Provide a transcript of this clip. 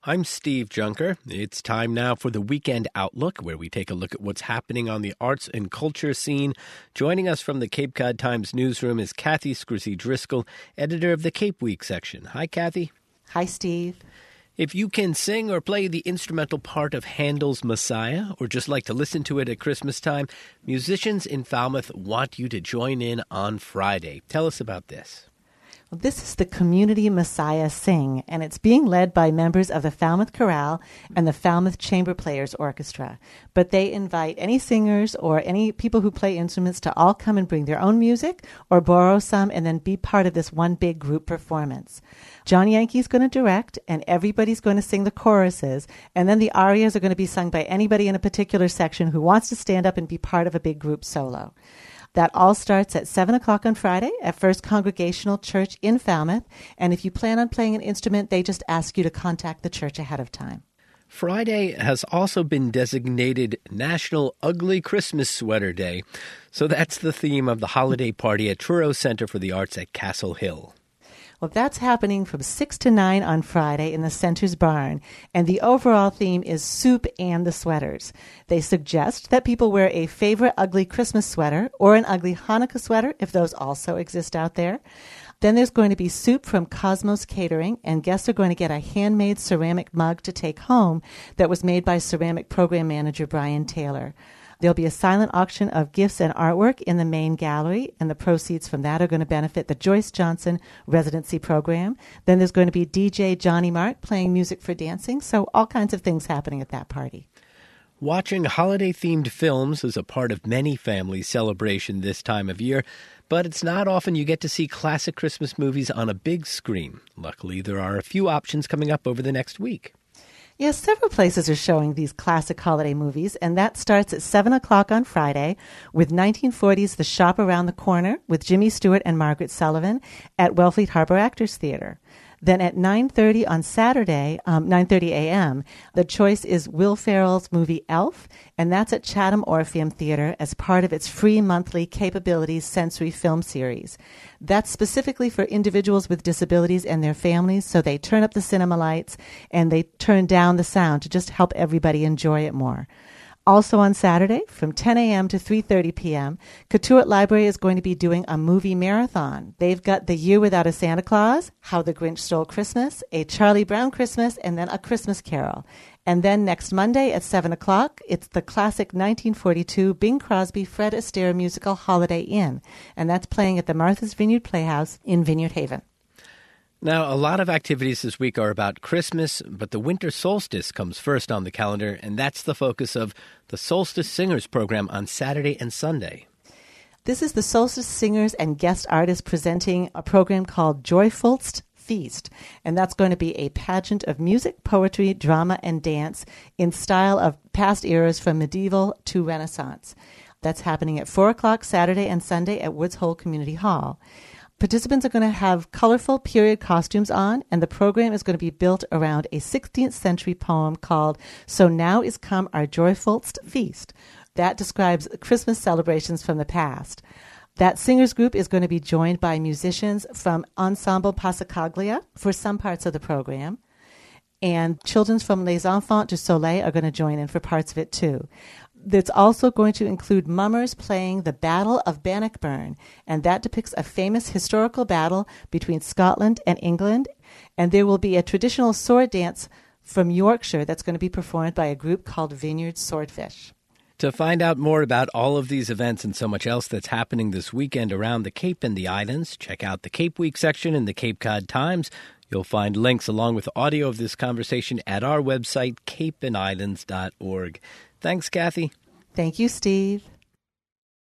I'm Steve Junker. It's time now for the Weekend Outlook, where we take a look at what's happening on the arts and culture scene. Joining us from the Cape Cod Times newsroom is Kathy Scrucy-Driscoll, editor of the Cape Week section. Hi, Kathy. Hi, Steve. If you can sing or play the instrumental part of Handel's Messiah, or just like to listen to it at Christmas time, musicians in Falmouth want you to join in on Friday. Tell us about this. Well, this is the Community Messiah Sing, and it's being led by members of the Falmouth Chorale and the Falmouth Chamber Players Orchestra. But they invite any singers or any people who play instruments to all come and bring their own music or borrow some and then be part of this one big group performance. John Yankee's going to direct, and everybody's going to sing the choruses, and then the arias are going to be sung by anybody in a particular section who wants to stand up and be part of a big group solo. That all starts at 7 o'clock on Friday at First Congregational Church in Falmouth. And if you plan on playing an instrument, they just ask you to contact the church ahead of time. Friday has also been designated National Ugly Christmas Sweater Day. So that's the theme of the holiday party at Truro Center for the Arts at Castle Hill. Well, that's happening from 6 to 9 on Friday in the center's barn, and the overall theme is soup and the sweaters. They suggest that people wear a favorite ugly Christmas sweater or an ugly Hanukkah sweater, if those also exist out there. Then there's going to be soup from Cosmos Catering, and guests are going to get a handmade ceramic mug to take home that was made by ceramic program manager Brian Taylor. There'll be a silent auction of gifts and artwork in the main gallery, and the proceeds from that are going to benefit the Joyce Johnson Residency Program. Then there's going to be DJ Johnny Mark playing music for dancing, so all kinds of things happening at that party. Watching holiday-themed films is a part of many families' celebration this time of year, but it's not often you get to see classic Christmas movies on a big screen. Luckily, there are a few options coming up over the next week. Yes, several places are showing these classic holiday movies, and that starts at 7 o'clock on Friday with 1940's The Shop Around the Corner with Jimmy Stewart and Margaret Sullivan at Wellfleet Harbor Actors Theater. Then at 9:30 on Saturday, 9:30 a.m., the choice is Will Ferrell's movie Elf, and that's at Chatham Orpheum Theater as part of its free monthly Capabilities Sensory Film Series. That's specifically for individuals with disabilities and their families, so they turn up the cinema lights and they turn down the sound to just help everybody enjoy it more. Also on Saturday, from 10 a.m. to 3:30 p.m., Cotuit Library is going to be doing a movie marathon. They've got The Year Without a Santa Claus, How the Grinch Stole Christmas, A Charlie Brown Christmas, and then A Christmas Carol. And then next Monday at 7 o'clock, it's the classic 1942 Bing Crosby, Fred Astaire musical Holiday Inn, and that's playing at the Martha's Vineyard Playhouse in Vineyard Haven. Now, a lot of activities this week are about Christmas, but the winter solstice comes first on the calendar, and that's the focus of the Solstice Singers program on Saturday and Sunday. This is the Solstice Singers and guest artists presenting a program called Joyfulst Feast, and that's going to be a pageant of music, poetry, drama, and dance in style of past eras from medieval to Renaissance. That's happening at 4 o'clock Saturday and Sunday at Woods Hole Community Hall. Participants are going to have colorful period costumes on, and the program is going to be built around a 16th century poem called So Now Is Come Our Joyfulst Feast. That describes Christmas celebrations from the past. That singers group is going to be joined by musicians from Ensemble Passacaglia for some parts of the program, and children from Les Enfants du Soleil are going to join in for parts of it too. It's also going to include mummers playing the Battle of Bannockburn, and that depicts a famous historical battle between Scotland and England. And there will be a traditional sword dance from Yorkshire that's going to be performed by a group called Vineyard Swordfish. To find out more about all of these events and so much else that's happening this weekend around the Cape and the Islands, check out the Cape Week section in the Cape Cod Times. You'll find links along with audio of this conversation at our website, capeandislands.org. Thanks, Kathy. Thank you, Steve.